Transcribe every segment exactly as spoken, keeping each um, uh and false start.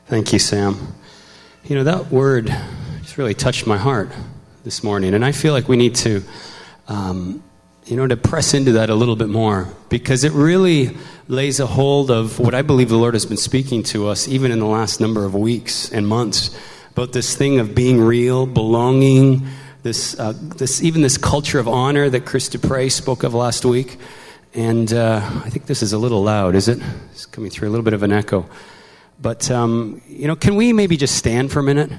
Thank you, Sam. You know, that word just really touched my heart this morning, and I feel like we need to, um, you know, to press into that a little bit more, because it really lays a hold of what I believe the Lord has been speaking to us even in the last number of weeks and months about this thing of being real, belonging, this, uh, this even this culture of honor that Chris Dupre spoke of last week. And uh, I think this is a little loud, is it? It's coming through a little bit of an echo. But, um, you know, can we maybe just stand for a minute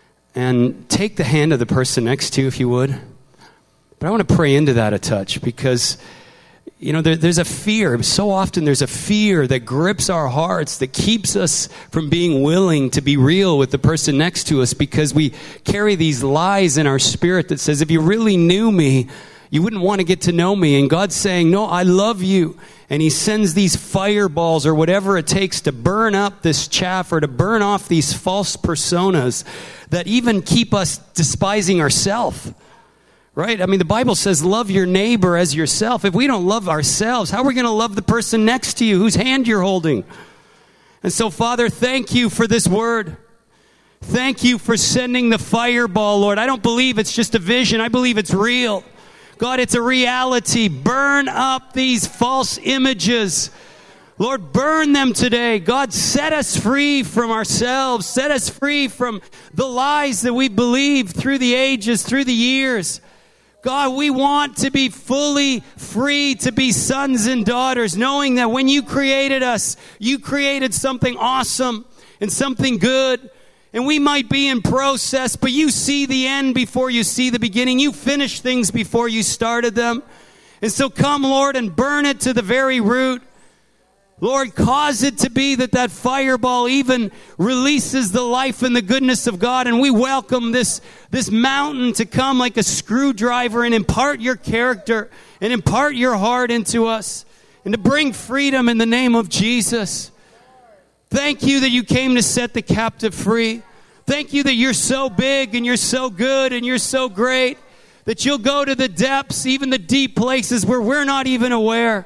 and take the hand of the person next to you, if you would? But I want to pray into that a touch, because, you know, there, there's a fear. So often there's a fear that grips our hearts, that keeps us from being willing to be real with the person next to us, because we carry these lies in our spirit that says, if you really knew me, you wouldn't want to get to know me. And God's saying, no, I love you. And he sends these fireballs or whatever it takes to burn up this chaff, or to burn off these false personas that even keep us despising ourselves. Right? I mean, the Bible says, love your neighbor as yourself. If we don't love ourselves, how are we going to love the person next to you whose hand you're holding? And so, Father, thank you for this word. Thank you for sending the fireball, Lord. I don't believe it's just a vision. I believe it's real. God, it's a reality. Burn up these false images. Lord, burn them today. God, set us free from ourselves. Set us free from the lies that we believed through the ages, through the years. God, we want to be fully free to be sons and daughters, knowing that when you created us, you created something awesome and something good. And we might be in process, but you see the end before you see the beginning. You finish things before you started them. And so come, Lord, and burn it to the very root. Lord, cause it to be that that fireball even releases the life and the goodness of God. And we welcome this, this mountain to come like a screwdriver and impart your character and impart your heart into us, and to bring freedom in the name of Jesus. Thank you that you came to set the captive free. Thank you that you're so big and you're so good and you're so great that you'll go to the depths, even the deep places where we're not even aware.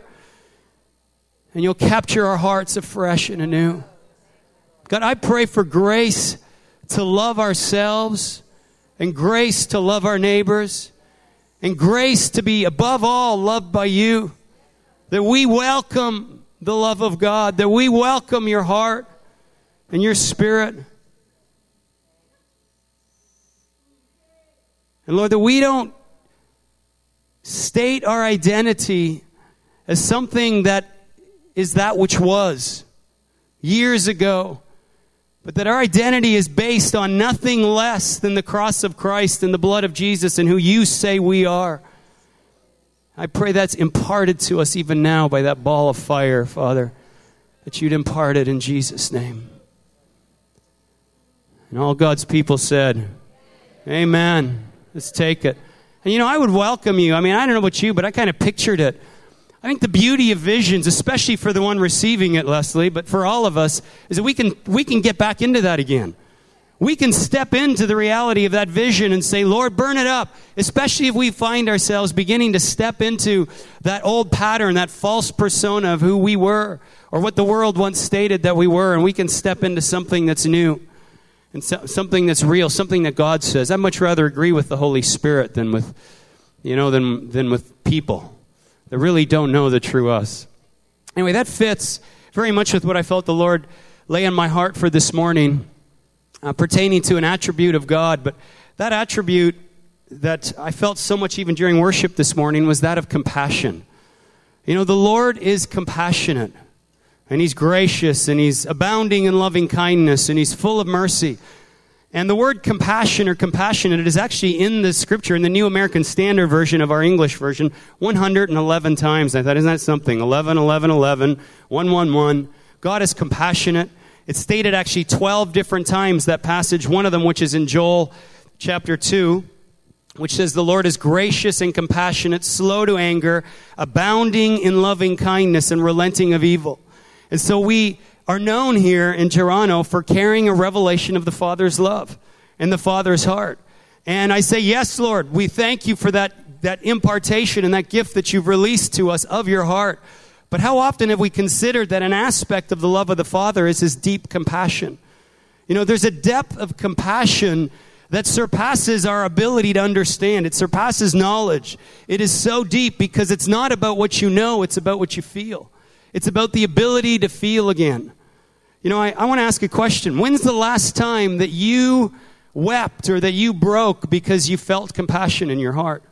And you'll capture our hearts afresh and anew. God, I pray for grace to love ourselves, and grace to love our neighbors, and grace to be above all loved by you. That we welcome the love of God, that we welcome your heart and your spirit. And Lord, that we don't state our identity as something that is that which was years ago, but that our identity is based on nothing less than the cross of Christ and the blood of Jesus and who you say we are. I pray that's imparted to us even now by that ball of fire, Father, that you'd impart it in Jesus' name. And all God's people said, amen. Let's take it. And you know, I would welcome you. I mean, I don't know about you, but I kind of pictured it. I think the beauty of visions, especially for the one receiving it, Leslie, but for all of us, is that we can we can get back into that again. We can step into the reality of that vision and say, Lord, burn it up, especially if we find ourselves beginning to step into that old pattern, that false persona of who we were, or what the world once stated that we were, and we can step into something that's new, and so, something that's real, something that God says. I'd much rather agree with the Holy Spirit than with, you know, than than with people that really don't know the true us. Anyway, that fits very much with what I felt the Lord lay on my heart for this morning. Uh, pertaining to an attribute of God, but that attribute that I felt so much even during worship this morning was that of compassion. You know, the Lord is compassionate, and He's gracious, and He's abounding in loving kindness, and He's full of mercy. And the word compassion or compassionate is actually in the scripture, in the New American Standard Version of our English version, one hundred eleven times. I thought, isn't that something? eleven, eleven, eleven, one, one, one. God is compassionate. It's stated actually twelve different times, that passage, one of them which is in Joel chapter two, which says, the Lord is gracious and compassionate, slow to anger, abounding in loving kindness and relenting of evil. And so we are known here in Toronto for carrying a revelation of the Father's love and the Father's heart. And I say, yes, Lord, we thank you for that, that impartation and that gift that you've released to us of your heart. But how often have we considered that an aspect of the love of the Father is His deep compassion? You know, there's a depth of compassion that surpasses our ability to understand. It surpasses knowledge. It is so deep because it's not about what you know, it's about what you feel. It's about the ability to feel again. You know, I, I want to ask a question. When's the last time that you wept or that you broke because you felt compassion in your heart?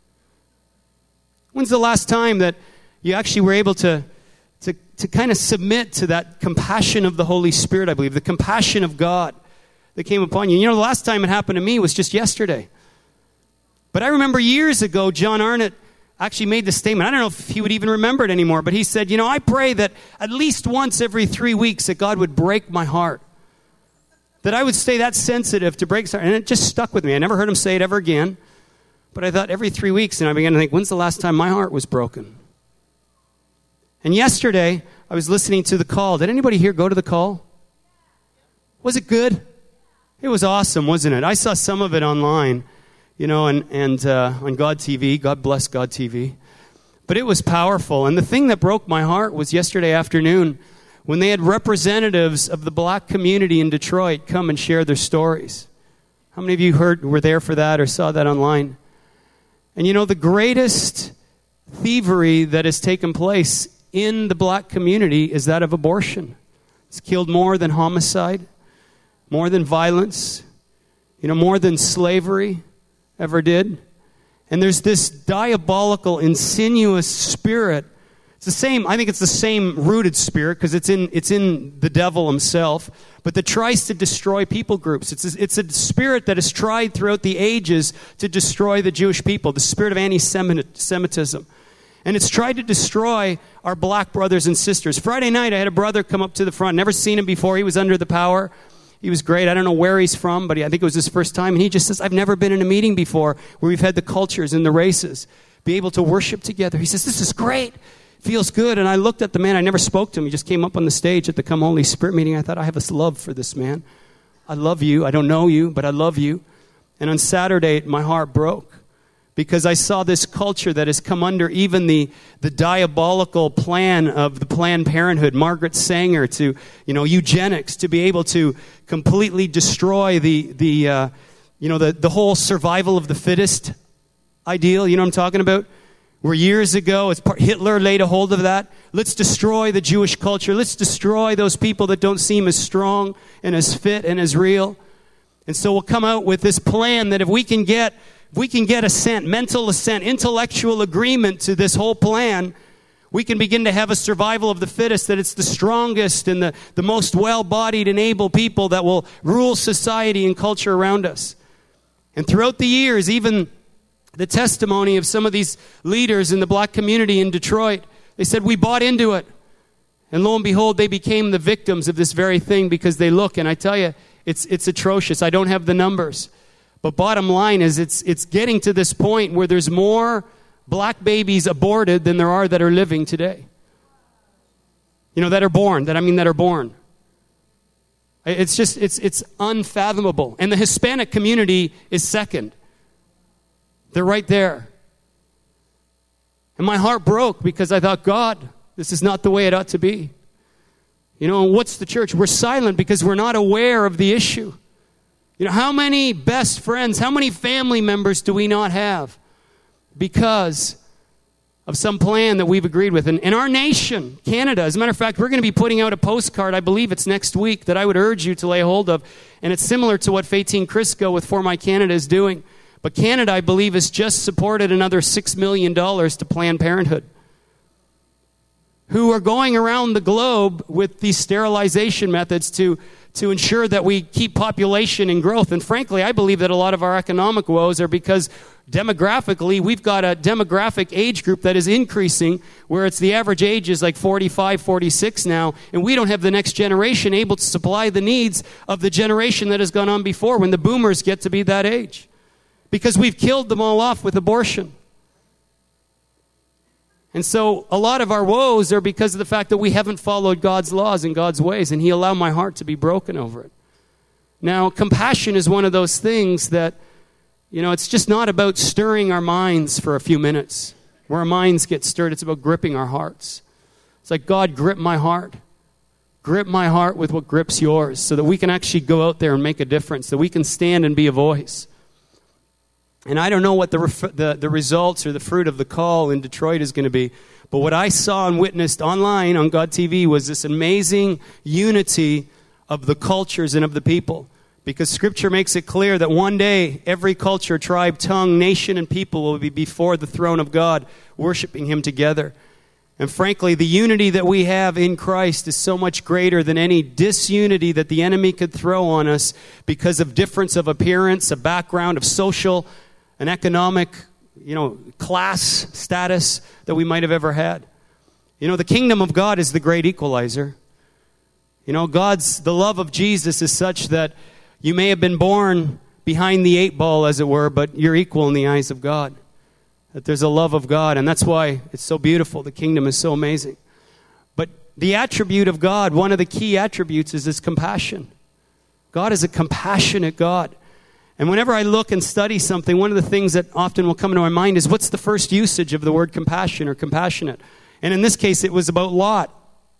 When's the last time that you actually were able to, to, to kind of submit to that compassion of the Holy Spirit, I believe, the compassion of God that came upon you? You know, the last time it happened to me was just yesterday. But I remember years ago, John Arnott actually made the statement. I don't know if he would even remember it anymore, but he said, you know, I pray that at least once every three weeks that God would break my heart. That I would stay that sensitive to break his heart. And it just stuck with me. I never heard him say it ever again. But I thought every three weeks, and I began to think, when's the last time my heart was broken? And yesterday, I was listening to the call. Did anybody here go to the call? Was it good? It was awesome, wasn't it? I saw some of it online, you know, and, and uh, on God T V. God bless God T V. But it was powerful. And the thing that broke my heart was yesterday afternoon when they had representatives of the black community in Detroit come and share their stories. How many of you heard, were there for that or saw that online? And you know, the greatest thievery that has taken place in the black community is that of abortion. It's killed more than homicide, more than violence, you know, more than slavery ever did. And there's this diabolical, insidious spirit. It's the same, I think it's the same rooted spirit because it's in it's in the devil himself, but that tries to destroy people groups. It's a, it's a spirit that has tried throughout the ages to destroy the Jewish people, the spirit of anti-Semitism. And it's tried to destroy our black brothers and sisters. Friday night, I had a brother come up to the front. Never seen him before. He was under the power. He was great. I don't know where he's from, but he, I think it was his first time. And he just says, I've never been in a meeting before where we've had the cultures and the races be able to worship together. He says, this is great. Feels good. And I looked at the man. I never spoke to him. He just came up on the stage at the Come Holy Spirit meeting. I thought, I have this love for this man. I love you. I don't know you, but I love you. And on Saturday, my heart broke because I saw this culture that has come under even the, the diabolical plan of the Planned Parenthood, Margaret Sanger, to, you know, eugenics, to be able to completely destroy the, the uh, you know, the, the whole survival of the fittest ideal. You know what I'm talking about? Where years ago, it's part, Hitler laid a hold of that. Let's destroy the Jewish culture. Let's destroy those people that don't seem as strong and as fit and as real. And so we'll come out with this plan that if we can get, if we can get assent, mental assent, intellectual agreement to this whole plan, we can begin to have a survival of the fittest, that it's the strongest and the, the most well-bodied and able people that will rule society and culture around us. And throughout the years, even the testimony of some of these leaders in the black community in Detroit, they said, we bought into it. And lo and behold, they became the victims of this very thing because they look, and I tell you, it's it's atrocious. I don't have the numbers. But bottom line is it's it's getting to this point where there's more black babies aborted than there are that are living today. You know, that are born, that I mean that are born. It's just, it's it's unfathomable. And the Hispanic community is second. They're right there. And my heart broke because I thought, God, this is not the way it ought to be. You know, what's the church? We're silent because we're not aware of the issue. You know, how many best friends, how many family members do we not have because of some plan that we've agreed with? And in our nation, Canada, as a matter of fact, we're going to be putting out a postcard, I believe it's next week, that I would urge you to lay hold of. And it's similar to what Faitine Crisco with For My Canada is doing. But Canada, I believe, has just supported another six million dollars to Planned Parenthood, who are going around the globe with these sterilization methods to, to ensure that we keep population and growth. And frankly, I believe that a lot of our economic woes are because demographically, we've got a demographic age group that is increasing, where it's the average age is like forty-five, forty-six now, and we don't have the next generation able to supply the needs of the generation that has gone on before when the boomers get to be that age. Because we've killed them all off with abortion. And so a lot of our woes are because of the fact that we haven't followed God's laws and God's ways, and He allowed my heart to be broken over it. Now, compassion is one of those things that, you know, it's just not about stirring our minds for a few minutes. Where our minds get stirred, it's about gripping our hearts. It's like, God, grip my heart. grip my heart with what grips yours so that we can actually go out there and make a difference, that we can stand and be a voice. And I don't know what the, ref- the, the results or the fruit of the call in Detroit is going to be, but what I saw and witnessed online on God T V was this amazing unity of the cultures and of the people. Because Scripture makes it clear that one day, every culture, tribe, tongue, nation, and people will be before the throne of God, worshiping Him together. And frankly, the unity that we have in Christ is so much greater than any disunity that the enemy could throw on us because of difference of appearance, a background, of social, an economic, you know, class status that we might have ever had. You know, the kingdom of God is the great equalizer. You know, God's, the love of Jesus is such that you may have been born behind the eight ball, as it were, but you're equal in the eyes of God. That there's a love of God, and that's why it's so beautiful. The kingdom is so amazing. But the attribute of God, one of the key attributes is His compassion. God is a compassionate God. And whenever I look and study something, one of the things that often will come into my mind is, what's the first usage of the word compassion or compassionate? And in this case, it was about Lot.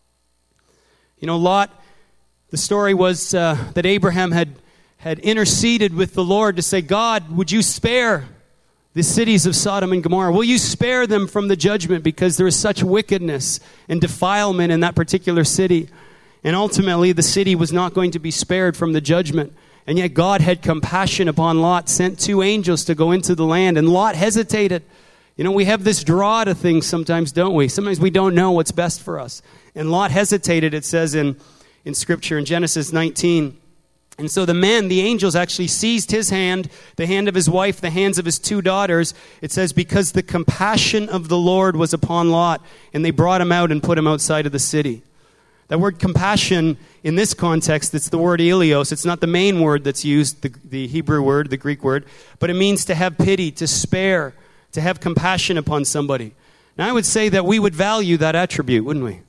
You know, Lot, the story was uh, that Abraham had had interceded with the Lord to say, God, would you spare the cities of Sodom and Gomorrah? Will you spare them from the judgment because there is such wickedness and defilement in that particular city? And ultimately, the city was not going to be spared from the judgment. And yet God had compassion upon Lot, sent two angels to go into the land, and Lot hesitated. You know, we have this draw to things sometimes, don't we? Sometimes we don't know what's best for us. And Lot hesitated, it says in, in Scripture in Genesis nineteen. And so the men, the angels, actually seized his hand, the hand of his wife, the hands of his two daughters. It says, because the compassion of the Lord was upon Lot, and they brought him out and put him outside of the city. That word compassion, in this context, it's the word eleos. It's not the main word that's used, the, the Hebrew word, the Greek word, but it means to have pity, to spare, to have compassion upon somebody. Now, I would say that we would value that attribute, wouldn't we?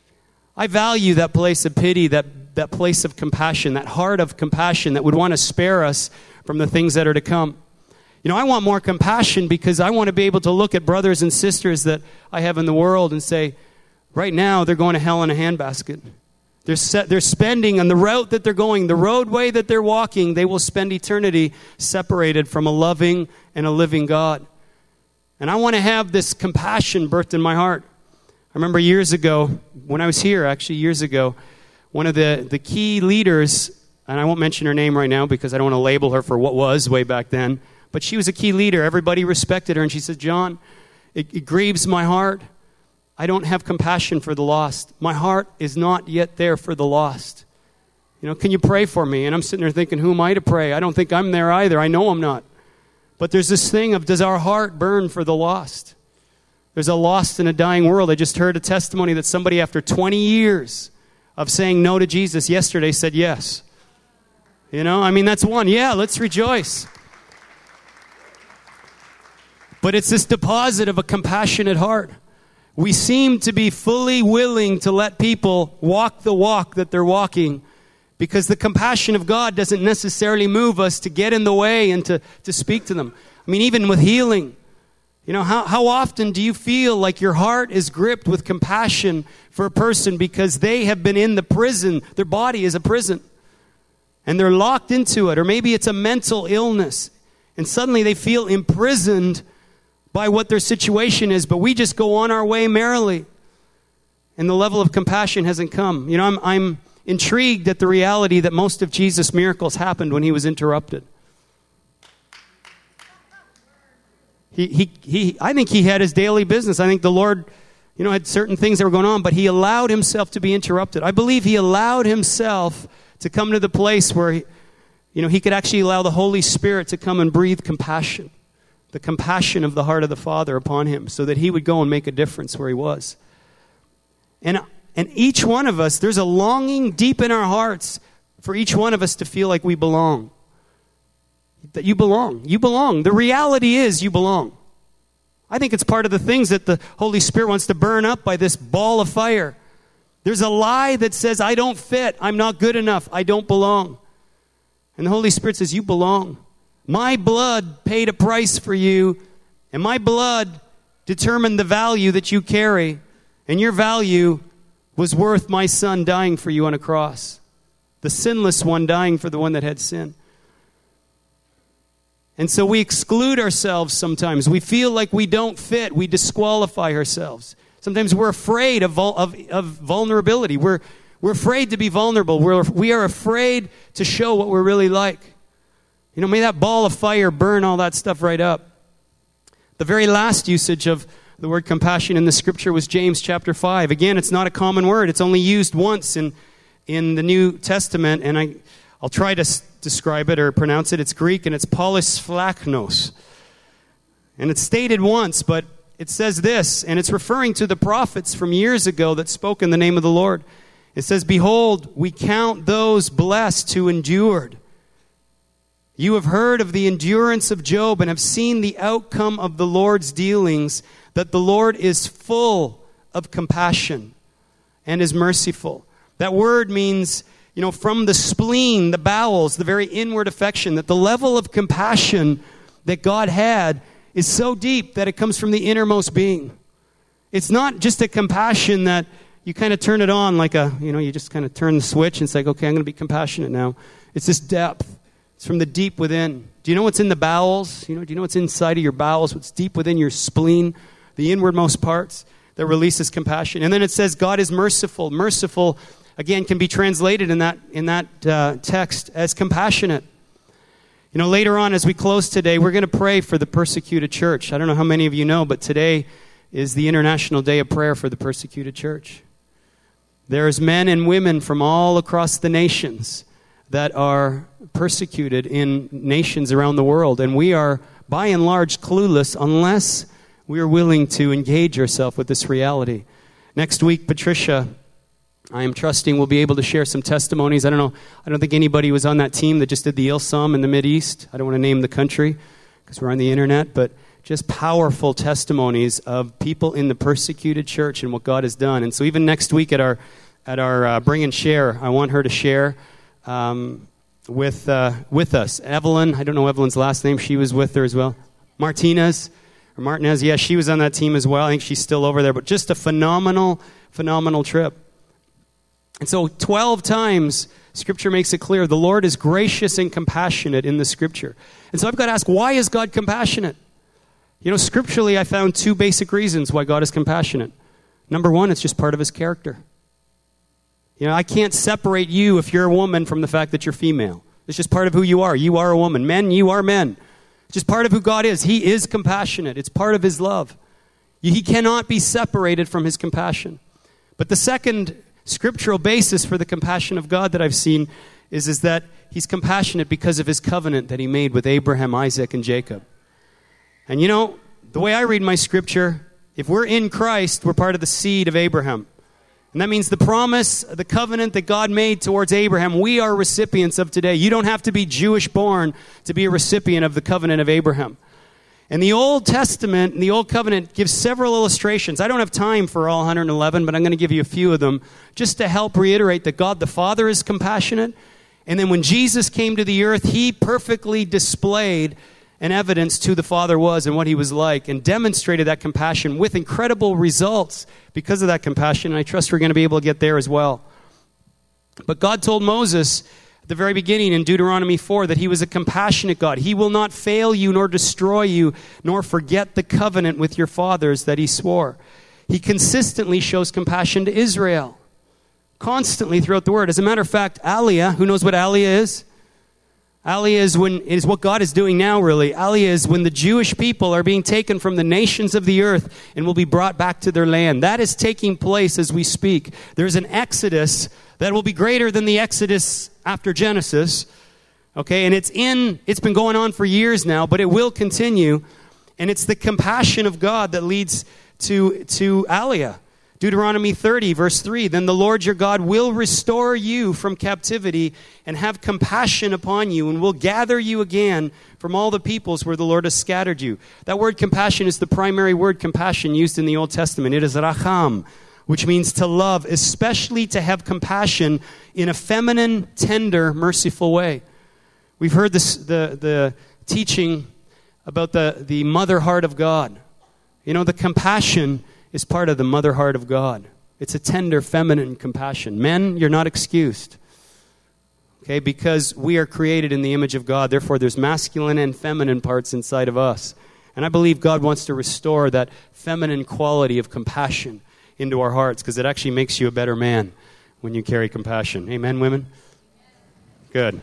I value that place of pity, that that place of compassion, that heart of compassion that would want to spare us from the things that are to come. You know, I want more compassion because I want to be able to look at brothers and sisters that I have in the world and say, right now they're going to hell in a handbasket. They're, set, they're spending on the route that they're going, the roadway that they're walking, they will spend eternity separated from a loving and a living God. And I want to have this compassion birthed in my heart. I remember years ago, when I was here, actually years ago, one of the, the key leaders, and I won't mention her name right now because I don't want to label her for what was way back then, but she was a key leader. Everybody respected her, and she said, John, it, it grieves my heart. I don't have compassion for the lost. My heart is not yet there for the lost. You know, can you pray for me? And I'm sitting there thinking, who am I to pray? I don't think I'm there either. I know I'm not. But there's this thing of, does our heart burn for the lost? There's a lost and a dying world. I just heard a testimony that somebody after twenty years of saying no to Jesus yesterday said yes. You know, I mean, that's one. Yeah, let's rejoice. But it's this deposit of a compassionate heart. We seem to be fully willing to let people walk the walk that they're walking because the compassion of God doesn't necessarily move us to get in the way and to, to speak to them. I mean, even with healing. You know, how, how often do you feel like your heart is gripped with compassion for a person because they have been in the prison, their body is a prison, and they're locked into it, or maybe it's a mental illness, and suddenly they feel imprisoned by what their situation is, but we just go on our way merrily, and the level of compassion hasn't come. You know, I'm, I'm intrigued at the reality that most of Jesus' miracles happened when he was interrupted. He, he, he, I think he had his daily business. I think the Lord, you know, had certain things that were going on, but he allowed himself to be interrupted. I believe he allowed himself to come to the place where, he, you know, he could actually allow the Holy Spirit to come and breathe compassion, the compassion of the heart of the Father upon him, so that he would go and make a difference where he was. And, and each one of us, there's a longing deep in our hearts for each one of us to feel like we belong. That you belong. You belong. The reality is you belong. I think it's part of the things that the Holy Spirit wants to burn up by this ball of fire. There's a lie that says, I don't fit. I'm not good enough. I don't belong. And the Holy Spirit says, you belong. My blood paid a price for you, and my blood determined the value that you carry, and your value was worth my son dying for you on a cross. The sinless one dying for the one that had sin. And so we exclude ourselves sometimes. We feel like we don't fit. We disqualify ourselves. Sometimes we're afraid of, of, of vulnerability. We're, we're afraid to be vulnerable. We're, we are afraid to show what we're really like. You know, may that ball of fire burn all that stuff right up. The very last usage of the word compassion in the scripture was James chapter five. Again, it's not a common word. It's only used once in, in the New Testament, and I, I'll try to s- describe it or pronounce it. It's Greek, and it's polisphylaknos. And it's stated once, but it says this, and it's referring to the prophets from years ago that spoke in the name of the Lord. It says, "Behold, we count those blessed who endured. You have heard of the endurance of Job and have seen the outcome of the Lord's dealings, that the Lord is full of compassion and is merciful." That word means, you know, from the spleen, the bowels, the very inward affection, that the level of compassion that God had is so deep that it comes from the innermost being. It's not just a compassion that you kind of turn it on like a, you know, you just kind of turn the switch and it's like, okay, I'm going to be compassionate now. It's this depth. It's from the deep within. Do you know what's in the bowels? You know, do you know what's inside of your bowels? What's deep within your spleen, the inwardmost parts that releases compassion. And then it says God is merciful. Merciful, again, can be translated in that in that uh, text as compassionate. You know, later on as we close today, we're going to pray for the persecuted church. I don't know how many of you know, but today is the International Day of Prayer for the persecuted church. There's men and women from all across the nations that are persecuted in nations around the world. And we are, by and large, clueless unless we are willing to engage ourselves with this reality. Next week, Patricia, I am trusting, will be able to share some testimonies. I don't know, I don't think anybody was on that team that just did the Ilsam in the Mideast. I don't want to name the country because we're on the internet, but just powerful testimonies of people in the persecuted church and what God has done. And so even next week at our at our uh, Bring and Share, I want her to share Um, with uh, with us. Evelyn, I don't know Evelyn's last name. She was with her as well. Martinez, or Martinez, yeah, she was on that team as well. I think she's still over there. But just a phenomenal, phenomenal trip. And so twelve times, Scripture makes it clear, the Lord is gracious and compassionate in the Scripture. And so I've got to ask, why is God compassionate? You know, scripturally, I found two basic reasons why God is compassionate. Number one, it's just part of His character. You know, I can't separate you if you're a woman from the fact that you're female. It's just part of who you are. You are a woman. Men, you are men. It's just part of who God is. He is compassionate. It's part of His love. He cannot be separated from His compassion. But the second scriptural basis for the compassion of God that I've seen is, is that He's compassionate because of His covenant that He made with Abraham, Isaac, and Jacob. And you know, the way I read my scripture, if we're in Christ, we're part of the seed of Abraham. And that means the promise, the covenant that God made towards Abraham, we are recipients of today. You don't have to be Jewish born to be a recipient of the covenant of Abraham. And the Old Testament, the Old Covenant, gives several illustrations. I don't have time for all one hundred eleven, but I'm going to give you a few of them just to help reiterate that God the Father is compassionate. And then when Jesus came to the earth, He perfectly displayed an evidence to the Father was and what He was like, and demonstrated that compassion with incredible results because of that compassion. And I trust we're going to be able to get there as well. But God told Moses at the very beginning in Deuteronomy four that He was a compassionate God. He will not fail you nor destroy you nor forget the covenant with your fathers that He swore. He consistently shows compassion to Israel, constantly throughout the Word. As a matter of fact, Aliyah, who knows what Aliyah is? Aliyah is when is what God is doing now, really. Aliyah is when the Jewish people are being taken from the nations of the earth and will be brought back to their land. That is taking place as we speak. There's an exodus that will be greater than the exodus after Genesis. Okay, and it's in it's been going on for years now, but it will continue. And it's the compassion of God that leads to to Aliyah. Deuteronomy thirty, verse three, then the Lord your God will restore you from captivity and have compassion upon you, and will gather you again from all the peoples where the Lord has scattered you. That word compassion is the primary word compassion used in the Old Testament. It is racham, which means to love, especially to have compassion in a feminine, tender, merciful way. We've heard this, the, the teaching about the, the mother heart of God. You know, the compassion is part of the mother heart of God. It's a tender, feminine compassion. Men, you're not excused. Okay, because we are created in the image of God. Therefore, there's masculine and feminine parts inside of us. And I believe God wants to restore that feminine quality of compassion into our hearts, because it actually makes you a better man when you carry compassion. Amen, women? Good.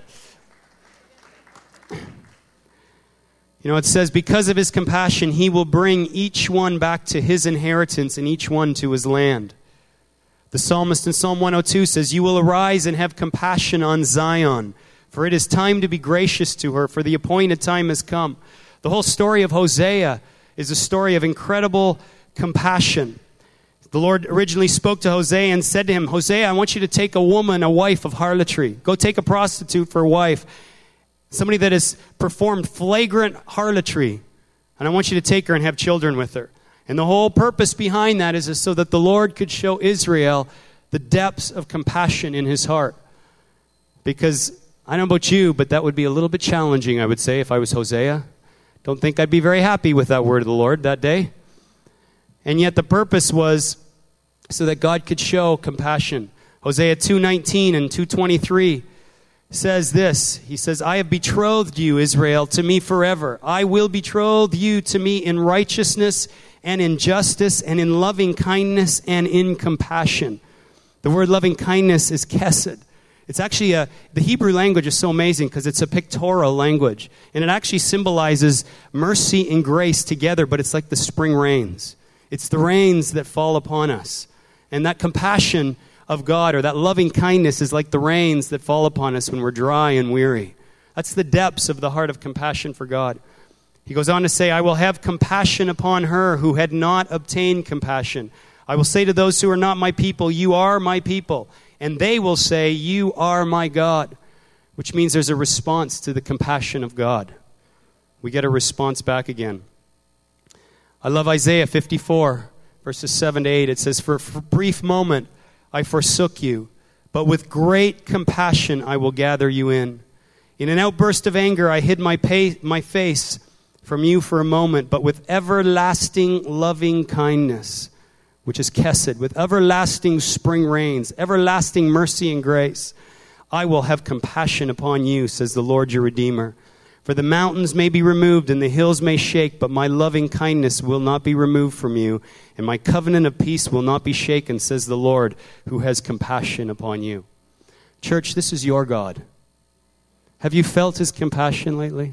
You know, it says, because of his compassion, he will bring each one back to his inheritance and each one to his land. The psalmist in Psalm one oh two says, you will arise and have compassion on Zion, for it is time to be gracious to her, for the appointed time has come. The whole story of Hosea is a story of incredible compassion. The Lord originally spoke to Hosea and said to him, Hosea, I want you to take a woman, a wife of harlotry. Go take a prostitute for a wife. Somebody that has performed flagrant harlotry. And I want you to take her and have children with her. And the whole purpose behind that is so that the Lord could show Israel the depths of compassion in his heart. Because I don't know about you, but that would be a little bit challenging, I would say, if I was Hosea. Don't think I'd be very happy with that word of the Lord that day. And yet the purpose was so that God could show compassion. Hosea two nineteen and two twenty-three says this. He says, I have betrothed you, Israel, to me forever. I will betroth you to me in righteousness and in justice and in loving kindness and in compassion. The word loving kindness is chesed. It's actually a, the Hebrew language is so amazing because it's a pictorial language. And it actually symbolizes mercy and grace together, but it's like the spring rains. It's the rains that fall upon us. And that compassion of God, or that loving kindness, is like the rains that fall upon us when we're dry and weary. That's the depths of the heart of compassion for God. He goes on to say, I will have compassion upon her who had not obtained compassion. I will say to those who are not my people, you are my people. And they will say, you are my God. Which means there's a response to the compassion of God. We get a response back again. I love Isaiah fifty-four, verses seven to eight. It says, for a brief moment I forsook you, but with great compassion I will gather you in. In an outburst of anger I hid my, pay, my face from you for a moment, but with everlasting loving kindness, which is chesed, with everlasting spring rains, everlasting mercy and grace, I will have compassion upon you, says the Lord your Redeemer. For the mountains may be removed and the hills may shake, but my loving kindness will not be removed from you, and my covenant of peace will not be shaken, says the Lord, who has compassion upon you. Church, this is your God. Have you felt his compassion lately?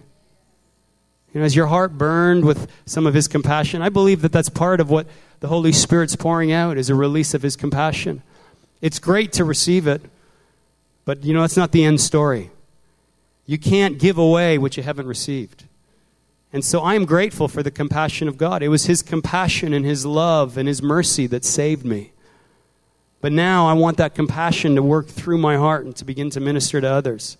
You know, has your heart burned with some of his compassion? I believe that that's part of what the Holy Spirit's pouring out, is a release of his compassion. It's great to receive it, but you know, it's not the end story. You can't give away what you haven't received. And so I am grateful for the compassion of God. It was his compassion and his love and his mercy that saved me. But now I want that compassion to work through my heart and to begin to minister to others.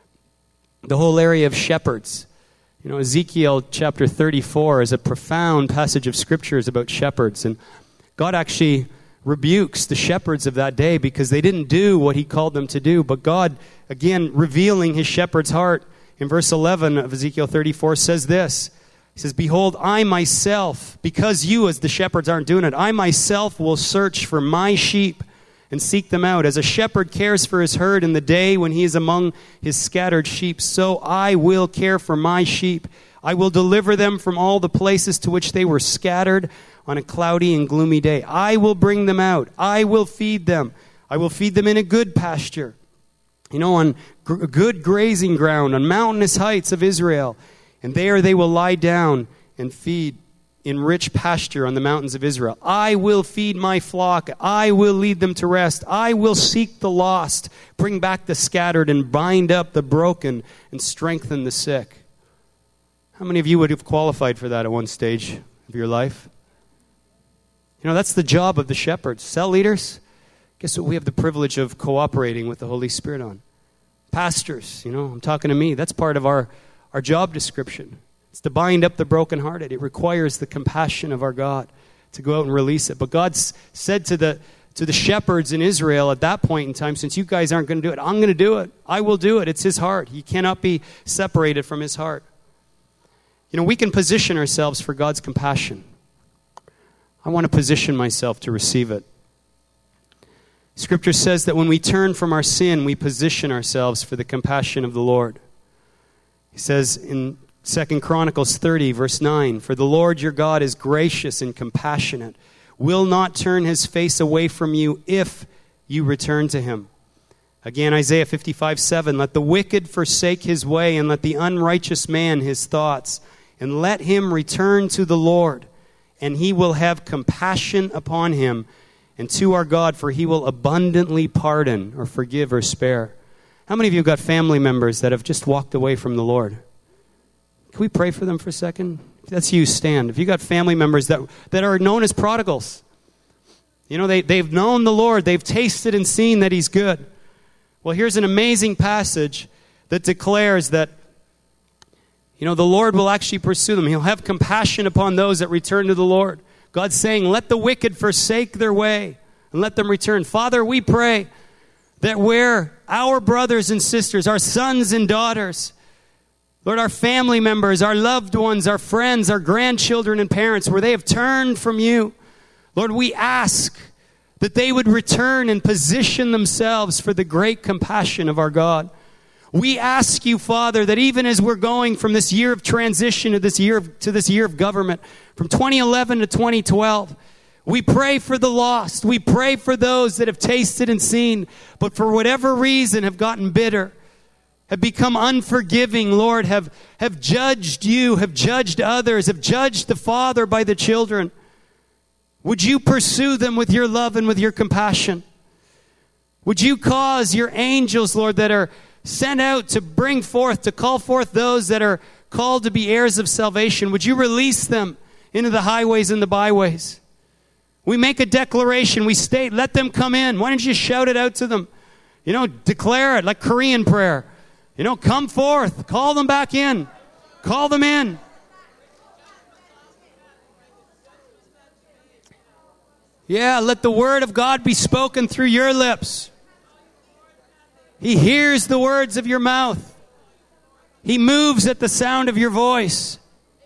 The whole area of shepherds. You know, Ezekiel chapter thirty-four is a profound passage of scriptures about shepherds. And God actually rebukes the shepherds of that day because they didn't do what he called them to do. But God, again, revealing his shepherd's heart in verse eleven of Ezekiel thirty-four says this. He says, behold, I myself, because you as the shepherds aren't doing it, I myself will search for my sheep and seek them out. As a shepherd cares for his herd in the day when he is among his scattered sheep, so I will care for my sheep. I will deliver them from all the places to which they were scattered on a cloudy and gloomy day. I will bring them out. I will feed them. I will feed them in a good pasture. You know, on gr- good grazing ground, on mountainous heights of Israel. And there they will lie down and feed in rich pasture on the mountains of Israel. I will feed my flock. I will lead them to rest. I will seek the lost, bring back the scattered, and bind up the broken, and strengthen the sick. How many of you would have qualified for that at one stage of your life? You know, that's the job of the shepherds. Cell leaders, guess what we have the privilege of cooperating with the Holy Spirit on? Pastors, you know, I'm talking to me. That's part of our, our job description. It's to bind up the brokenhearted. It requires the compassion of our God to go out and release it. But God said to the to the shepherds in Israel at that point in time, since you guys aren't going to do it, I'm going to do it. I will do it. It's his heart. You cannot be separated from his heart. You know, we can position ourselves for God's compassion. I want to position myself to receive it. Scripture says that when we turn from our sin, we position ourselves for the compassion of the Lord. He says in Second Chronicles thirty, verse nine, "For the Lord your God is gracious and compassionate, will not turn his face away from you if you return to him." Again, Isaiah fifty-five, seven, "Let the wicked forsake his way, and let the unrighteous man his thoughts, and let him return to the Lord, and he will have compassion upon him, and to our God, for he will abundantly pardon," or forgive or spare. How many of you have got family members that have just walked away from the Lord? Can we pray for them for a second? If that's you, stand. If you got family members that, that are known as prodigals, you know, they, they've known the Lord, they've tasted and seen that he's good. Well, here's an amazing passage that declares that, you know, the Lord will actually pursue them. He'll have compassion upon those that return to the Lord. God's saying, let the wicked forsake their way and let them return. Father, we pray that where our brothers and sisters, our sons and daughters, Lord, our family members, our loved ones, our friends, our grandchildren and parents, where they have turned from you, Lord, we ask that they would return and position themselves for the great compassion of our God. We ask you, Father, that even as we're going from this year of transition to this year of, to this year of government, from twenty eleven to twenty twelve, we pray for the lost. We pray for those that have tasted and seen, but for whatever reason have gotten bitter, have become unforgiving, Lord, have, have judged you, have judged others, have judged the Father by the children. Would you pursue them with your love and with your compassion? Would you cause your angels, Lord, that are sent out to bring forth, to call forth those that are called to be heirs of salvation, would you release them into the highways and the byways? We make a declaration, we state, let them come in. Why don't you shout it out to them? You know, declare it like Korean prayer. You know, come forth, call them back in, call them in. Yeah, let the word of God be spoken through your lips. He hears the words of your mouth. He moves at the sound of your voice.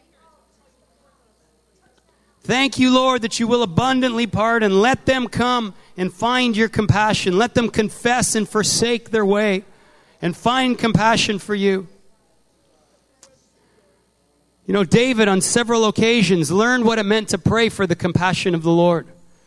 Thank you, Lord, that you will abundantly pardon. Let them come and find your compassion. Let them confess and forsake their way and find compassion for you. You know, David on several occasions learned what it meant to pray for the compassion of the Lord.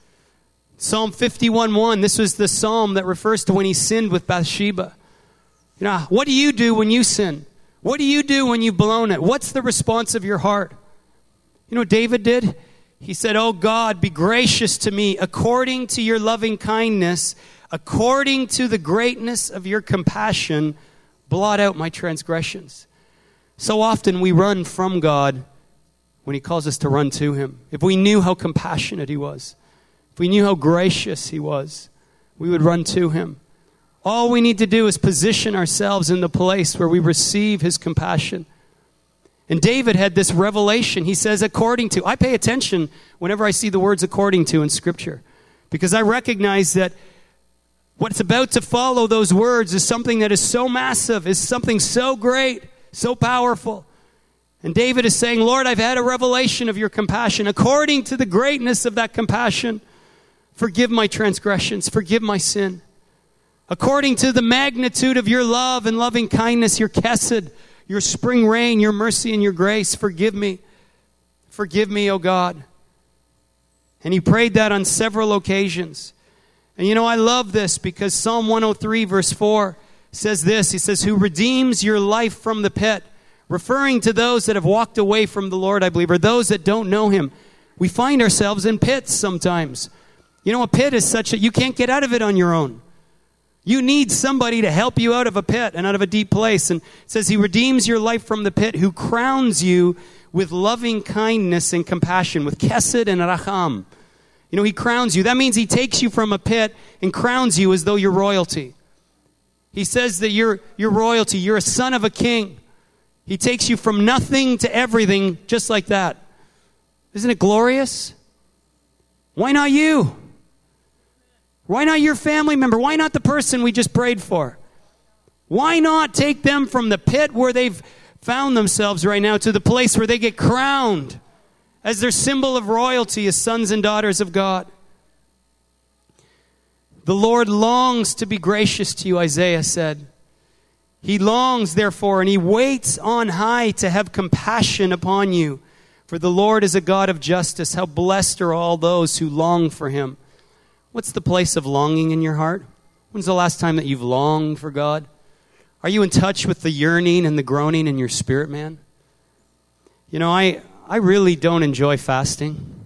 Psalm fifty-one one, this was the psalm that refers to when he sinned with Bathsheba. You know, what do you do when you sin? What do you do when you've blown it? What's the response of your heart? You know what David did? He said, "Oh God, be gracious to me according to your loving kindness, according to the greatness of your compassion, blot out my transgressions." So often we run from God when he calls us to run to him. If we knew how compassionate he was, if we knew how gracious he was, we would run to him. All we need to do is position ourselves in the place where we receive his compassion. And David had this revelation. He says, according to. I pay attention whenever I see the words according to in Scripture, because I recognize that what's about to follow those words is something that is so massive, is something so great, so powerful. And David is saying, Lord, I've had a revelation of your compassion. According to the greatness of that compassion, forgive my transgressions, forgive my sin. According to the magnitude of your love and loving kindness, your chesed, your spring rain, your mercy and your grace, forgive me. Forgive me, O God. And he prayed that on several occasions. And you know, I love this because Psalm one oh three verse four says this. He says, who redeems your life from the pit. Referring to those that have walked away from the Lord, I believe, or those that don't know him. We find ourselves in pits sometimes. You know, a pit is such that you can't get out of it on your own. You need somebody to help you out of a pit and out of a deep place. And it says he redeems your life from the pit, who crowns you with loving kindness and compassion, with chesed and racham. You know, he crowns you. That means he takes you from a pit and crowns you as though you're royalty. He says that you're, you're royalty. You're a son of a king. He takes you from nothing to everything just like that. Isn't it glorious? Why not you? Why not your family member? Why not the person we just prayed for? Why not take them from the pit where they've found themselves right now to the place where they get crowned as their symbol of royalty as sons and daughters of God? The Lord longs to be gracious to you, Isaiah said. He longs, therefore, and he waits on high to have compassion upon you. For the Lord is a God of justice. How blessed are all those who long for him. What's the place of longing in your heart? When's the last time that you've longed for God? Are you in touch with the yearning and the groaning in your spirit, man? You know, I, I really don't enjoy fasting.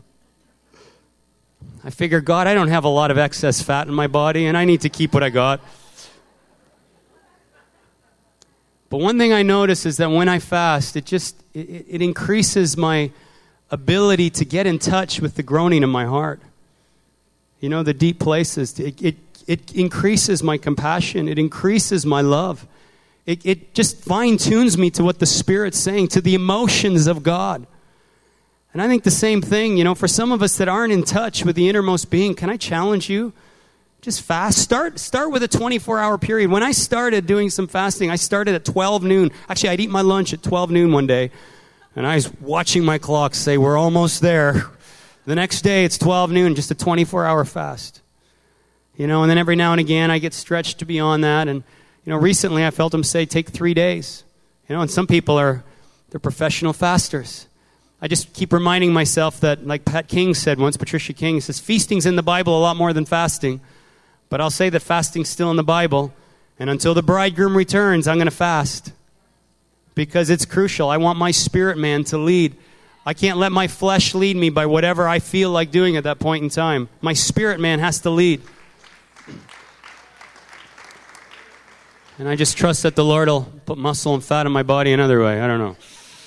I figure, God, I don't have a lot of excess fat in my body, and I need to keep what I got. But one thing I notice is that when I fast, it just it, it increases my ability to get in touch with the groaning of my heart. You know, the deep places. It, it, it increases my compassion. It increases my love. It, it just fine-tunes me to what the Spirit's saying, to the emotions of God. And I think the same thing, you know, for some of us that aren't in touch with the innermost being, can I challenge you? Just fast. Start start with a twenty-four hour period. When I started doing some fasting, I started at twelve noon. Actually, I'd eat my lunch at twelve noon one day. And I was watching my clock say, we're almost there. The next day, it's twelve noon, just a twenty-four hour fast. You know, and then every now and again, I get stretched beyond that. And, you know, recently I felt him say, take three days. You know, and some people are, they're professional fasters. I just keep reminding myself that, like Pat King said once, Patricia King says, feasting's in the Bible a lot more than fasting. But I'll say that fasting's still in the Bible. And until the bridegroom returns, I'm going to fast. Because it's crucial. I want my spirit man to lead. I can't let my flesh lead me by whatever I feel like doing at that point in time. My spirit man has to lead. And I just trust that the Lord will put muscle and fat in my body another way. I don't know.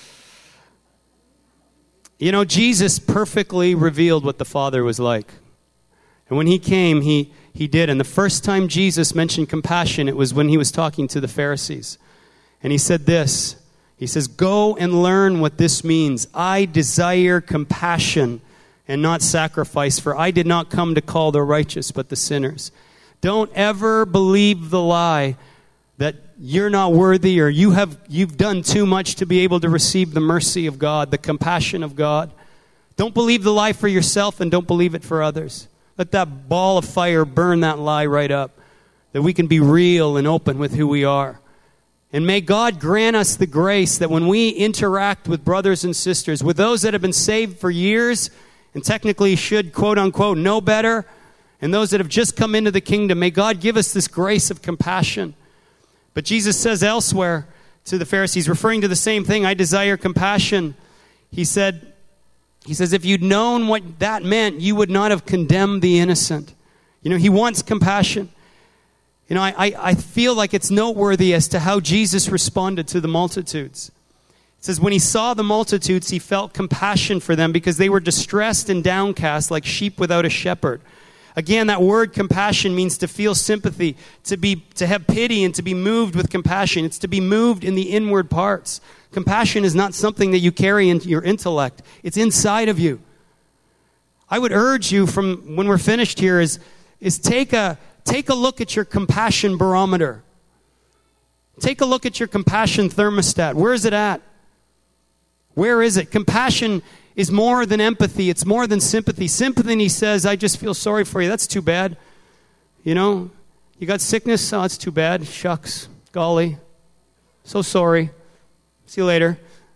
You know, Jesus perfectly revealed what the Father was like. And when he came, he, he did. And the first time Jesus mentioned compassion, it was when he was talking to the Pharisees. And he said this. He says, go and learn what this means. I desire compassion and not sacrifice, for I did not come to call the righteous, but the sinners. Don't ever believe the lie that you're not worthy or you have, you've done too much to be able to receive the mercy of God, the compassion of God. Don't believe the lie for yourself and don't believe it for others. Let that ball of fire burn that lie right up, that we can be real and open with who we are. And may God grant us the grace that when we interact with brothers and sisters, with those that have been saved for years and technically should, quote unquote, know better, and those that have just come into the kingdom, may God give us this grace of compassion. But Jesus says elsewhere to the Pharisees, referring to the same thing, I desire compassion. He said, he says, if you'd known what that meant, you would not have condemned the innocent. You know, he wants compassion. You know, I, I, I feel like it's noteworthy as to how Jesus responded to the multitudes. It says, when he saw the multitudes, he felt compassion for them because they were distressed and downcast like sheep without a shepherd. Again, that word compassion means to feel sympathy, to be, to have pity and to be moved with compassion. It's to be moved in the inward parts. Compassion is not something that you carry into your intellect. It's inside of you. I would urge you from when we're finished here is, is take a, take a look at your compassion barometer. Take a look at your compassion thermostat. Where is it at? Where is it? Compassion is more than empathy. It's more than sympathy. Sympathy says, I just feel sorry for you. That's too bad. You know, you got sickness? Oh, that's too bad. Shucks. Golly. So sorry. See you later.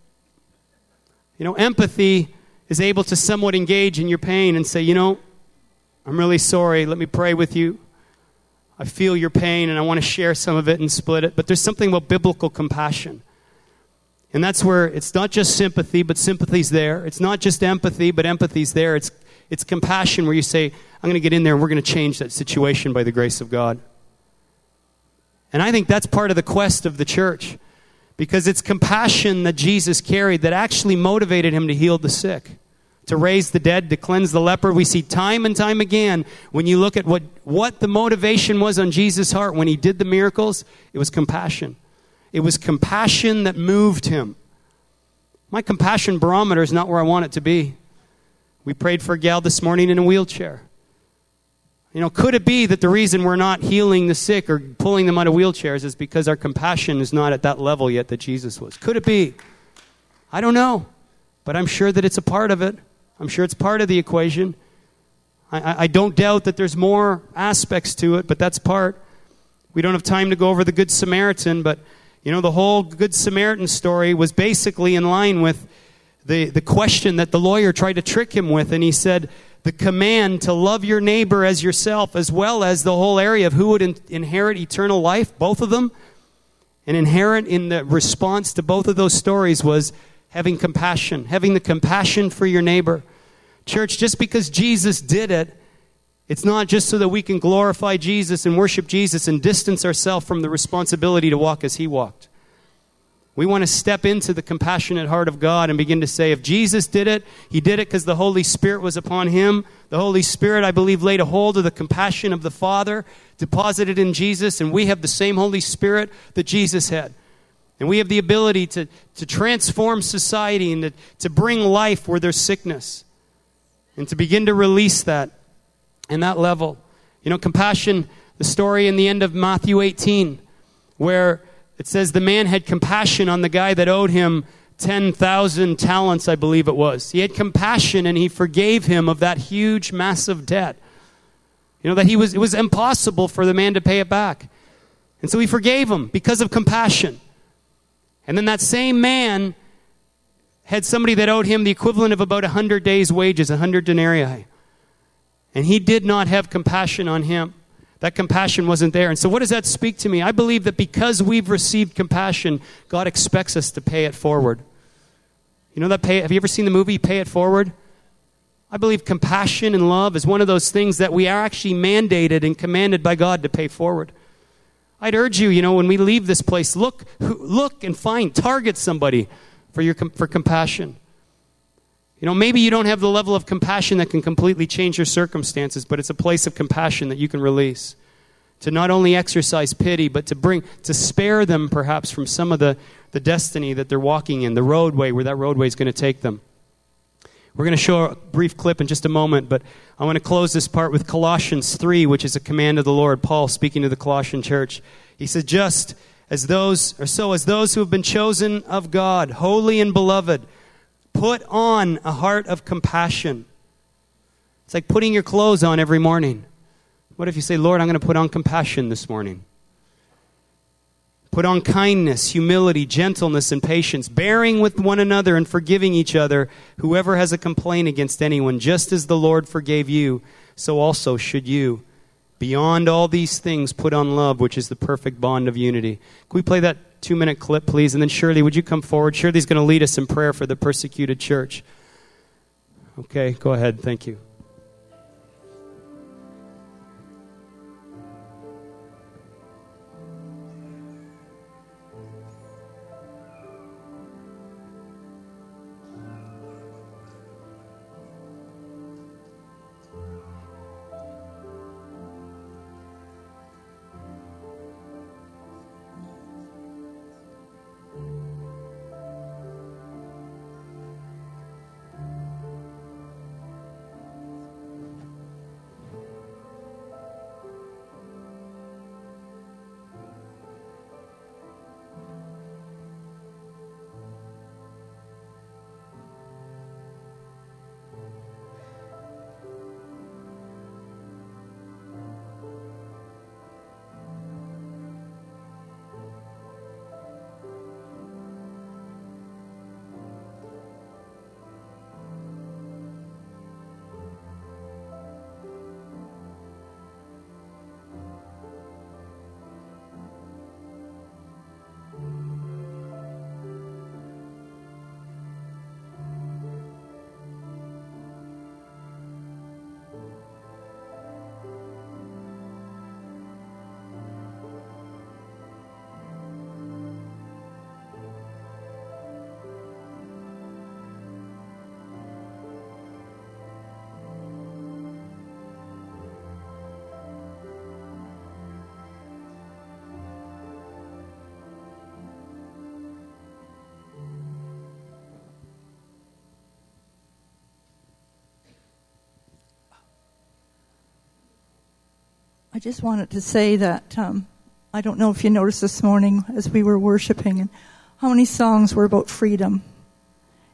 You know, empathy is able to somewhat engage in your pain and say, you know, I'm really sorry. Let me pray with you. I feel your pain and I want to share some of it and split it. But there's something about biblical compassion. And that's where it's not just sympathy, but sympathy's there. It's not just empathy, but empathy's there. It's it's compassion where you say, I'm going to get in there and we're going to change that situation by the grace of God. And I think that's part of the quest of the church. Because it's compassion that Jesus carried that actually motivated him to heal the sick, to raise the dead, to cleanse the leper. We see time and time again, when you look at what, what the motivation was on Jesus' heart when he did the miracles, it was compassion. It was compassion that moved him. My compassion barometer is not where I want it to be. We prayed for a gal this morning in a wheelchair. You know, could it be that the reason we're not healing the sick or pulling them out of wheelchairs is because our compassion is not at that level yet that Jesus was? Could it be? I don't know. But I'm sure that it's a part of it. I'm sure it's part of the equation. I, I don't doubt that there's more aspects to it, but that's part. We don't have time to go over the Good Samaritan, but you know, the whole Good Samaritan story was basically in line with the, the question that the lawyer tried to trick him with. And he said, the command to love your neighbor as yourself, as well as the whole area of who would in, inherit eternal life, both of them. And inherent in the response to both of those stories was having compassion, having the compassion for your neighbor. Church, just because Jesus did it, it's not just so that we can glorify Jesus and worship Jesus and distance ourselves from the responsibility to walk as he walked. We want to step into the compassionate heart of God and begin to say, if Jesus did it, he did it because the Holy Spirit was upon him. The Holy Spirit, I believe, laid a hold of the compassion of the Father, deposited in Jesus, and we have the same Holy Spirit that Jesus had. And we have the ability to, to transform society and to, to bring life where there's sickness. And to begin to release that in that level. You know, compassion, the story in the end of Matthew eighteen, where it says the man had compassion on the guy that owed him ten thousand talents, I believe it was. He had compassion and he forgave him of that huge, massive debt. You know, that he was, it was impossible for the man to pay it back. And so he forgave him because of compassion. And then that same man had somebody that owed him the equivalent of about one hundred days' wages, one hundred denarii. And he did not have compassion on him. That compassion wasn't there. And so what does that speak to me? I believe that because we've received compassion, God expects us to pay it forward. You know that pay? Have you ever seen the movie Pay It Forward? I believe compassion and love is one of those things that we are actually mandated and commanded by God to pay forward. I'd urge you, you know, when we leave this place, look, look and find, target somebody for your for compassion. You know, maybe you don't have the level of compassion that can completely change your circumstances, but it's a place of compassion that you can release. To not only exercise pity, but to bring, to spare them perhaps from some of the, the destiny that they're walking in, the roadway, where that roadway is going to take them. We're going to show a brief clip in just a moment, but I want to close this part with Colossians three, which is a command of the Lord, Paul speaking to the Colossian church. He said, just as those, or so as those who have been chosen of God, holy and beloved, put on a heart of compassion. It's like putting your clothes on every morning. What if you say, Lord, I'm going to put on compassion this morning? Put on kindness, humility, gentleness, and patience, bearing with one another and forgiving each other, whoever has a complaint against anyone, just as the Lord forgave you, so also should you. Beyond all these things, put on love, which is the perfect bond of unity. Can we play that two-minute clip, please? And then Shirley, would you come forward? Shirley's going to lead us in prayer for the persecuted church. Okay, go ahead. Thank you. I just wanted to say that um, I don't know if you noticed this morning as we were worshiping and how many songs were about freedom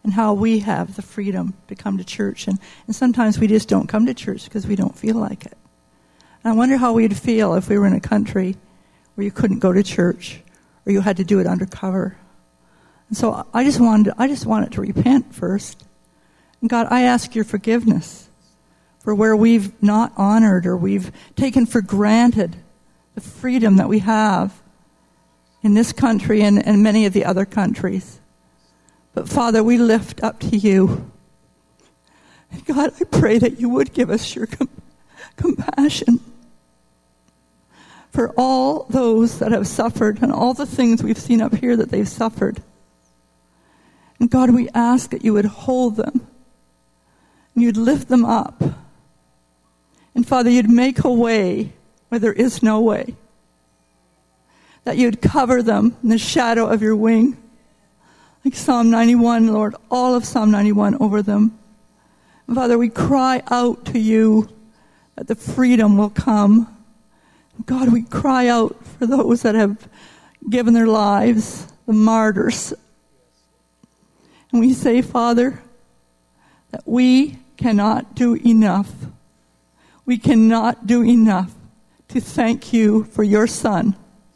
and how we have the freedom to come to church. And, and sometimes we just don't come to church because we don't feel like it. And I wonder how we'd feel if we were in a country where you couldn't go to church or you had to do it undercover. And so I just wanted, I just wanted to repent first. And God, I ask your forgiveness for where we've not honored or we've taken for granted the freedom that we have in this country and, and many of the other countries. But Father, we lift up to you. And God, I pray that you would give us your com- compassion for all those that have suffered and all the things we've seen up here that they've suffered. And God, we ask that you would hold them and you'd lift them up. And Father, you'd make a way where there is no way. That you'd cover them in the shadow of your wing. Like Psalm ninety-one, Lord, all of Psalm ninety-one over them. And Father, we cry out to you that the freedom will come. God, we cry out for those that have given their lives, the martyrs. And we say, Father, that we cannot do enough. We cannot do enough to thank you for your Son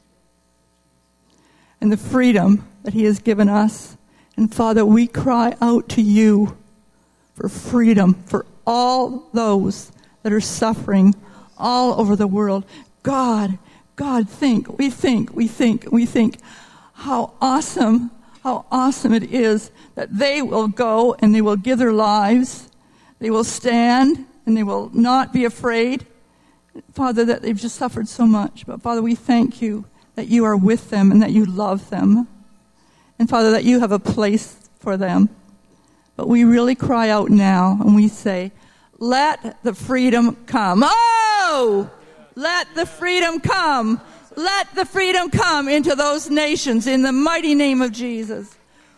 and the freedom that he has given us. And Father, we cry out to you for freedom for all those that are suffering all over the world. God, God, think, we think, we think, we think how awesome, how awesome it is that they will go and they will give their lives. They will stand and they will not be afraid. Father, that they've just suffered so much. But Father, we thank you that you are with them and that you love them. And Father, that you have a place for them. But we really cry out now and we say, let the freedom come. Oh! Let the freedom come. Let the freedom come into those nations in the mighty name of Jesus.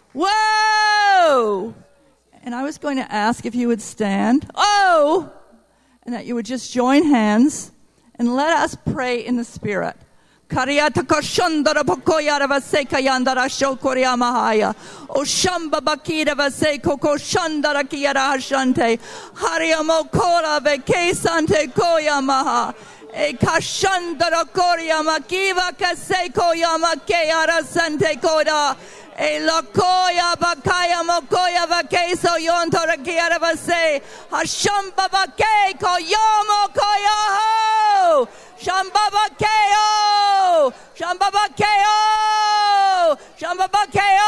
Whoa! And I was going to ask if you would stand. Oh! And that you would just join hands and let us pray in the Spirit. Kariata koshandara pokoyara vaseka yandara shokoria mahaya. Oshamba bakira vaseko koshandara kiara hashante. Hariamo kola veke sante koya maha. E kashandara koria makiva kaseko yamake arasante koda. E lokoya bakaya mokoya vakeso yontora kiara vase. Hashamba bake koyomo koya ho. Shambabakeo! Shambabakeo! Shambabakeo!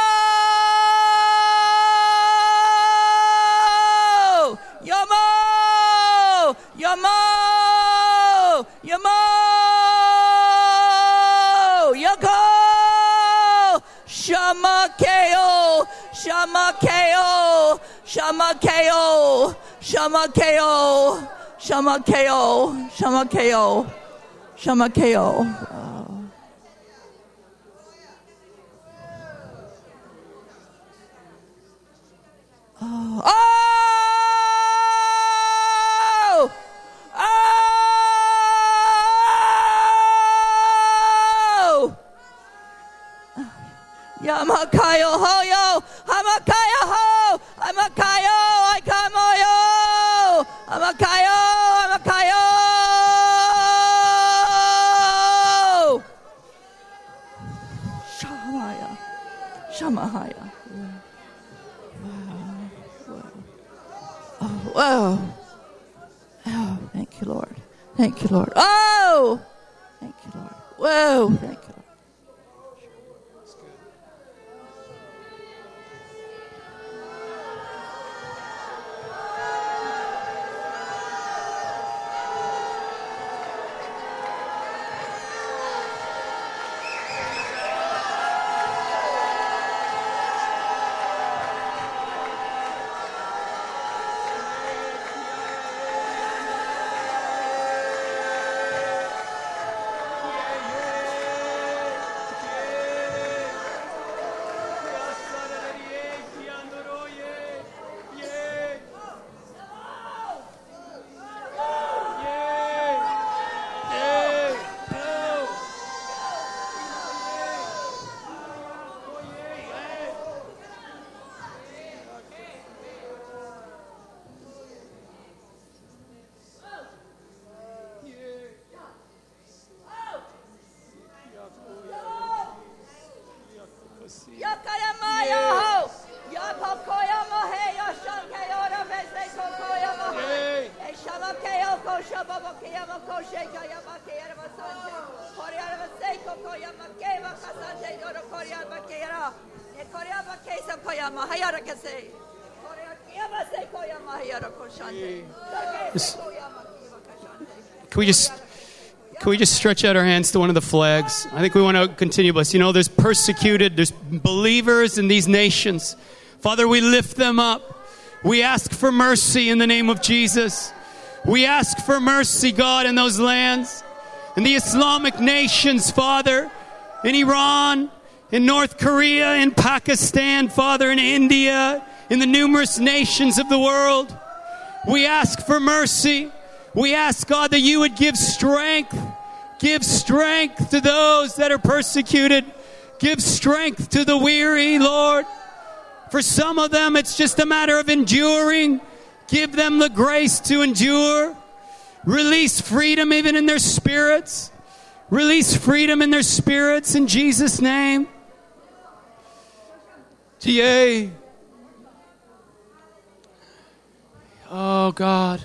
Yomo! Yomo! Yomo! Yoko! Shamakeo! Shamakeo! Shamakeo! Shamakeo! Shamakeo, Shamakeo, Shamakeo. Oh. Oh! Oh! Yamakayo hoyo, Hamakayo ho, Hamakayo, I come yo, Hamakayo. Shamahaya. Oh, whoa. Oh, thank you, Lord. Thank you, Lord. Oh! Thank you, Lord. Whoa. Thank you, Lord. Can we just can we just stretch out our hands to one of the flags? I think we want to continue bless. You know, there's persecuted, there's believers in these nations. Father, we lift them up. We ask for mercy in the name of Jesus. We ask for mercy, God, in those lands. In the Islamic nations, Father, in Iran, in North Korea, in Pakistan, Father, in India, in the numerous nations of the world. We ask for mercy. We ask, God, that you would give strength. Give strength to those that are persecuted. Give strength to the weary, Lord. For some of them, it's just a matter of enduring. Give them the grace to endure. Release freedom even in their spirits. Release freedom in their spirits in Jesus' name. Yay. Oh, God.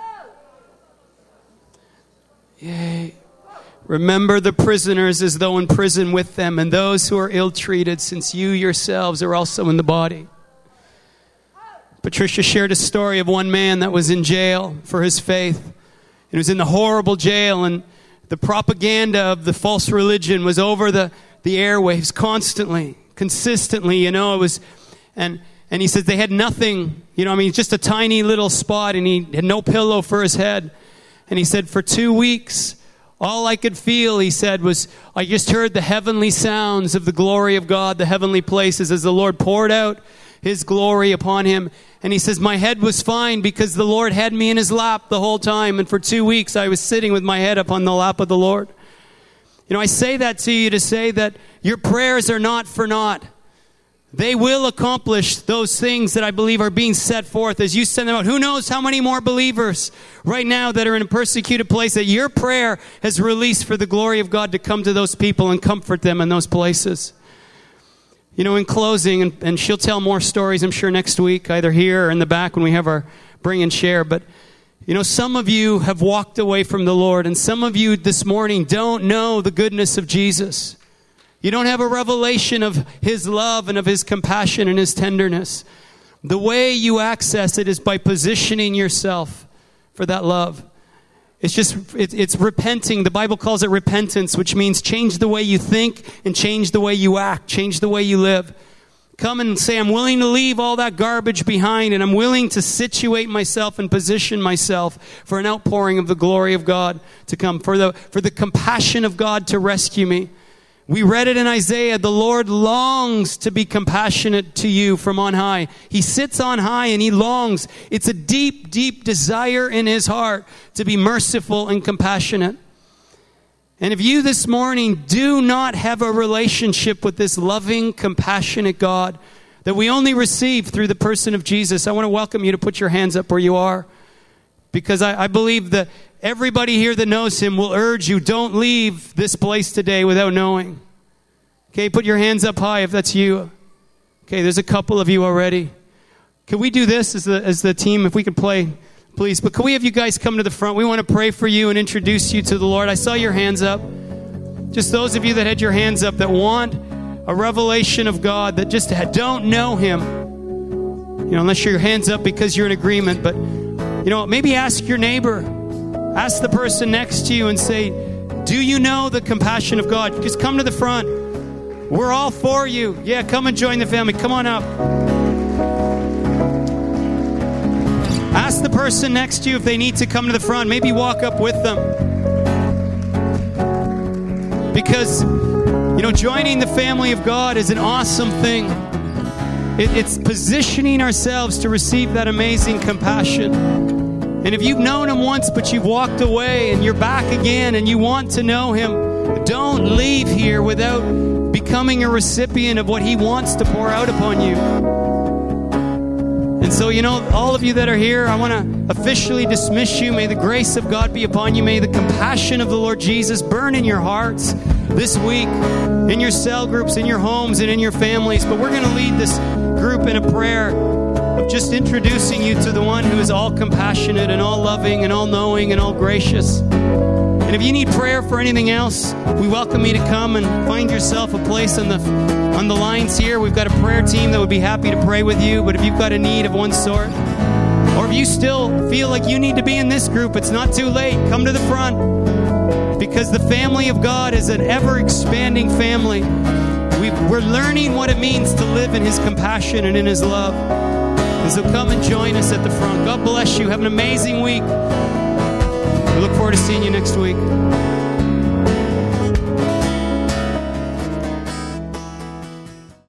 Yay. Remember the prisoners as though in prison with them, and those who are ill-treated, since you yourselves are also in the body. Patricia shared a story of one man that was in jail for his faith. He was in the horrible jail, and the propaganda of the false religion was over the, the airwaves constantly, consistently, you know, it was, and, and he says they had nothing, you know, I mean, just a tiny little spot, and he had no pillow for his head. And he said, for two weeks, all I could feel, he said, was I just heard the heavenly sounds of the glory of God, the heavenly places, as the Lord poured out his glory upon him. And he says, my head was fine because the Lord had me in his lap the whole time. And for two weeks, I was sitting with my head upon the lap of the Lord. You know, I say that to you to say that your prayers are not for naught. They will accomplish those things that I believe are being set forth as you send them out. Who knows how many more believers right now that are in a persecuted place that your prayer has released for the glory of God to come to those people and comfort them in those places. You know, in closing, and, and she'll tell more stories, I'm sure, next week, either here or in the back when we have our bring and share. But, you know, some of you have walked away from the Lord, and some of you this morning don't know the goodness of Jesus. You don't have a revelation of his love and of his compassion and his tenderness. The way you access it is by positioning yourself for that love. It's just, it, it's repenting. The Bible calls it repentance, which means change the way you think and change the way you act, change the way you live. Come and say, I'm willing to leave all that garbage behind, and I'm willing to situate myself and position myself for an outpouring of the glory of God to come, for the, for the compassion of God to rescue me. We read it in Isaiah, the Lord longs to be compassionate to you from on high. He sits on high and he longs. It's a deep, deep desire in his heart to be merciful and compassionate. And if you this morning do not have a relationship with this loving, compassionate God that we only receive through the person of Jesus, I want to welcome you to put your hands up where you are. Because I, I believe that everybody here that knows him will urge you, don't leave this place today without knowing. Okay, put your hands up high if that's you. Okay, there's a couple of you already. Can we do this as the, as the team, if we could play, please? But can we have you guys come to the front? We want to pray for you and introduce you to the Lord. I saw your hands up. Just those of you that had your hands up that want a revelation of God, that just don't know him. You know, unless your hands up because you're in agreement, but you know, maybe ask your neighbor, ask the person next to you and say, do you know the compassion of God? Just come to the front. We're all for you. Yeah, come and join the family. Come on up. Ask the person next to you if they need to come to the front. Maybe walk up with them. Because, you know, joining the family of God is an awesome thing. It, it's positioning ourselves to receive that amazing compassion. And if you've known him once, but you've walked away and you're back again and you want to know him, don't leave here without becoming a recipient of what he wants to pour out upon you. And so, you know, all of you that are here, I want to officially dismiss you. May the grace of God be upon you. May the compassion of the Lord Jesus burn in your hearts this week. in your cell groups, in your homes, and in your families. But we're going to lead this group in a prayer of just introducing you to the one who is all compassionate and all loving and all knowing and all gracious. And if you need prayer for anything else, we welcome you to come and find yourself a place on the on the lines here. We've got a prayer team that would be happy to pray with you. But if you've got a need of one sort, or if you still feel like you need to be in this group, it's not too late. Come to the front, because the family of God is an ever-expanding family. We've, we're learning what it means to live in His compassion and in His love. And so come and join us at the front. God bless you. Have an amazing week. We look forward to seeing you next week.